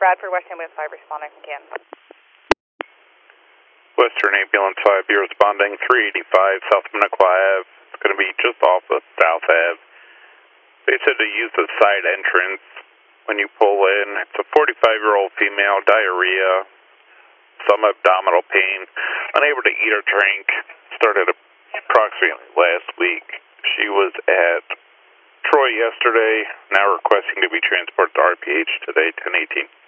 Bradford, West Ambulance 5 responding again. Western Ambulance 5, you're responding 385 South Minnequa Ave. It's going to be just off of South Ave. They said to use the side entrance when you pull in. It's a 45-year-old female, diarrhea, some abdominal pain, unable to eat or drink. Started approximately last week. She was at Troy yesterday, now requesting to be transported to RPH today, 1018.